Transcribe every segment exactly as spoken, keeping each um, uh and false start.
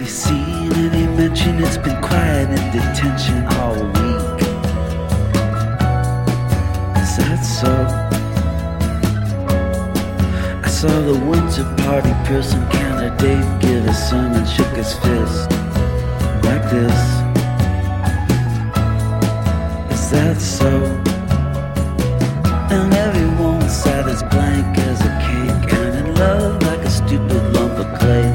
seen any mention? It's been quiet in detention all week. Is that so? I saw the Winter Party person candidate give a sermon, shook his fist like this. Is that so? And everyone sat as blank as a cake and in love like a stupid lump of clay.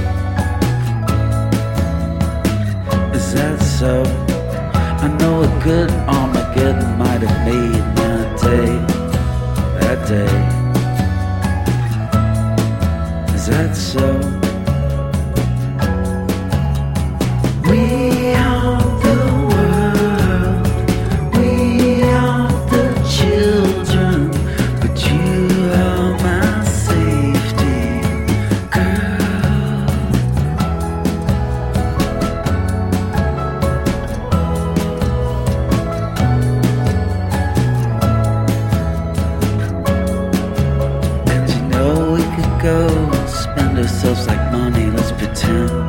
Is that so? I know a good Armageddon might have made my day, that day. Is that so? We are the world, we are the children, but you are my safety, girl. And you know we could go spend ourselves like money, let's pretend.